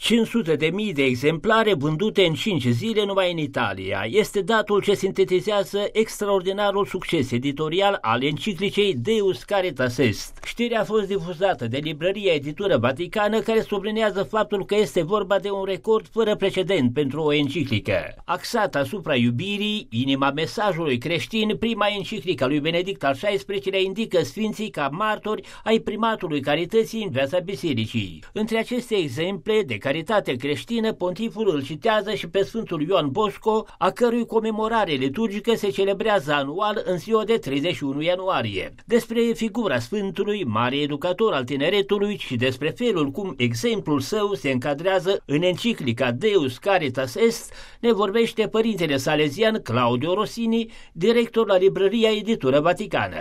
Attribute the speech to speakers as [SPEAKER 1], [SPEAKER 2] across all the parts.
[SPEAKER 1] 500.000 de exemplare vândute în 5 zile numai în Italia. Este datul ce sintetizează extraordinarul succes editorial al enciclicei Deus Caritas Est. Știrea a fost difuzată de librăria Editură Vaticană, care sublinează faptul că este vorba de un record fără precedent pentru o enciclică. Axată asupra iubirii, inima mesajului creștin, prima enciclică a lui Benedict al XVI-lea indică sfinții ca martori ai primatului carității în viața bisericii. Între aceste exemple de caritate creștină, pontiful îl citează și pe Sfântul Ioan Bosco, a cărui comemorare liturgică se celebrează anual în ziua de 31 ianuarie. Despre figura Sfântului, mare educator al tineretului, și despre felul cum exemplul său se încadrează în enciclica Deus Caritas Est, ne vorbește părintele salezian Claudio Rossini, director la librăria Editură Vaticană.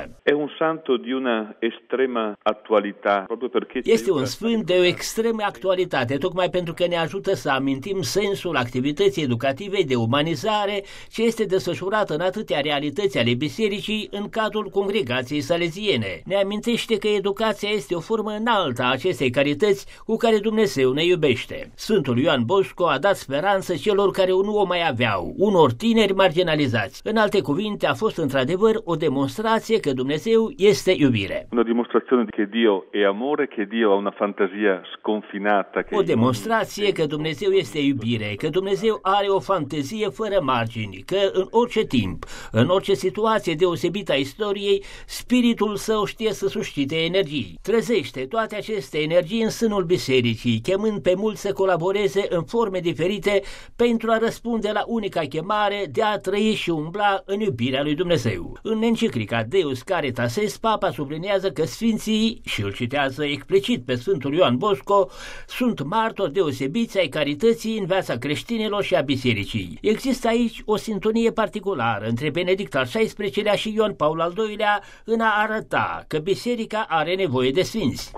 [SPEAKER 1] Este un sfânt de o extremă actualitate, tocmai pentru că ne ajută să amintim sensul activității educative de umanizare ce este desfășurată în atâtea realități ale bisericii în cadrul congregației saleziene. Ne amintește că educația este o formă înaltă a acestei carități cu care Dumnezeu ne iubește. Sfântul Ioan Bosco a dat speranță celor care nu o mai aveau, unor tineri marginalizați. În alte cuvinte, a fost într-adevăr o demonstrație că Dumnezeu este iubire.
[SPEAKER 2] Una dimostrazione che Dio è amore, che Dio ha una fantasia sconfinata.
[SPEAKER 1] O demonstrație că Dumnezeu este iubire, că Dumnezeu are o fantezie fără margini, că în orice timp, în orice situație deosebită a istoriei, spiritul său știe să suscite energii. Trezește toate aceste energii în sânul bisericii, chemând pe mulți să colaboreze în forme diferite pentru a răspunde la unica chemare de a trăi și umbla în iubirea lui Dumnezeu. În enciclica Deus Caritas Est, Papa subliniază că sfinții, și îl citează explicit pe Sfântul Ioan Bosco, sunt martori deosebiți ai carității în viața creștinilor și a bisericii. Există aici o sintonie particulară între Benedict al XVI-lea și Ioan Paul al II-lea în a arăta că biserica are nevoie de sfinți.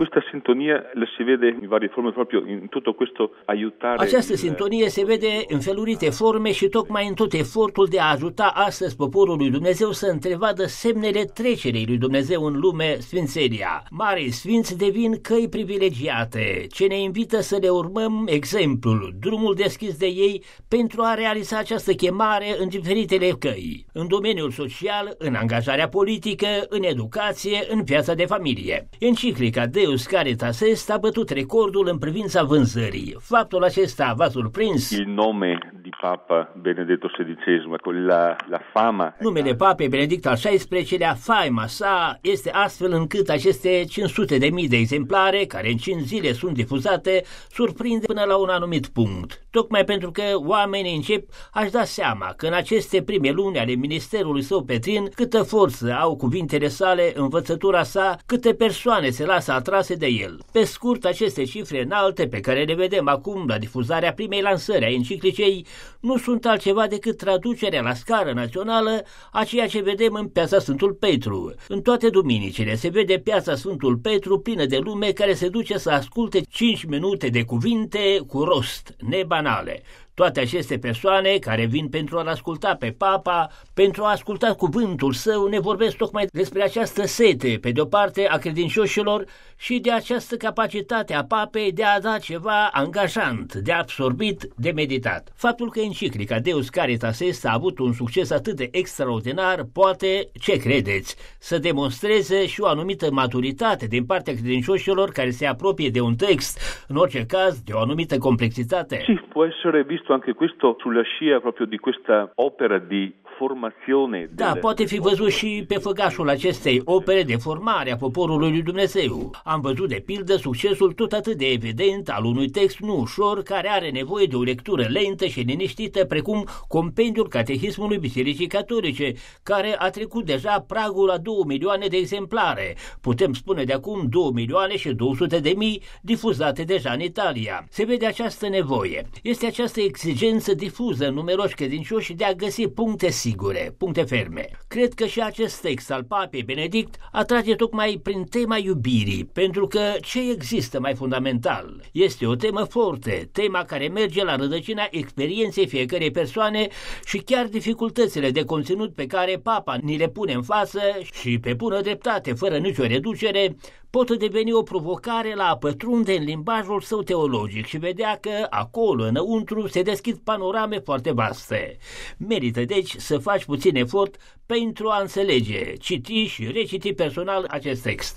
[SPEAKER 1] Această sintonie se vede în felurite forme și tocmai în tot efortul de a ajuta astăzi poporul lui Dumnezeu să întrevadă semnele trecerii lui Dumnezeu în lume, sfințenia. Marii sfinți devin căi privilegiate, ce ne invită să le urmăm exemplul, drumul deschis de ei pentru a realiza această chemare în diferitele căi, în domeniul social, în angajarea politică, în educație, în viața de familie. Enciclica Deus Caritas Est a bătut recordul în privința vânzării. Faptul acesta v-a surprins?
[SPEAKER 2] Il nome di Papa Benedetto XVI, con la fama.
[SPEAKER 1] Numele Papei Benedict al XVI-lea, faima sa, este astfel încât aceste 500.000 de exemplare, care în 5 zile sunt difuzate, surprinde până la un anumit punct. Tocmai pentru că oamenii încep a-și da seama că în aceste prime luni ale ministerului său Petrin, câtă forță au cuvintele sale, învățătura sa, câte persoane se lasă atrase de el. Pe scurt, aceste cifre înalte pe care le vedem acum la difuzarea primei lansări a enciclicei nu sunt altceva decât traducerea la scară națională a ceea ce vedem în Piața Sfântul Petru. În toate duminicile se vede Piața Sfântul Petru plină de lume care se duce să asculte 5 minute de cuvinte cu rost, nebanale. Toate aceste persoane care vin pentru a-l asculta pe Papa, pentru a asculta cuvântul său, ne vorbesc tocmai despre această sete, pe de-o parte, a credincioșilor și de această capacitate a Papei de a da ceva angajant, de absorbit, de meditat. Faptul că enciclica Deus Caritas Est a avut un succes atât de extraordinar poate, ce credeți, să demonstreze și o anumită maturitate din partea credincioșilor care se apropie de un text, în orice caz, de o anumită complexitate.
[SPEAKER 2] Sì, può essere visto anche questo sulla scia proprio di questa opera di formazione.
[SPEAKER 1] Da, poate fi văzut și pe făgașul acestei opere de formare a poporului lui Dumnezeu. Am văzut de pildă succesul tot atât de evident al unui text nu ușor care are nevoie de o lectură lentă și liniștită, precum Compendiul Catehismului Bisericii Catolice, care a trecut deja pragul la 2 milioane de exemplare. Putem spune de acum 2.200.000 difuzate deja în Italia. Se vede această nevoie. Este această exigență difuză în numeroși credincioși de a găsi puncte sigure, puncte ferme. Cred că și acest text al Papei Benedict atrage tocmai prin tema iubirii, pentru că ce există mai fundamental? Este o temă forte, tema care merge la rădăcina experienței fiecărei persoane și chiar dificultățile de conținut pe care Papa ni le pune în față și pe bună dreptate, fără nicio reducere, pot deveni o provocare la a pătrunde în limbajul său teologic și vedea că acolo, înăuntru, se deschid panorame foarte vaste. Merită, deci, să faci puțin efort pentru a înțelege, citi și reciti personal acest text.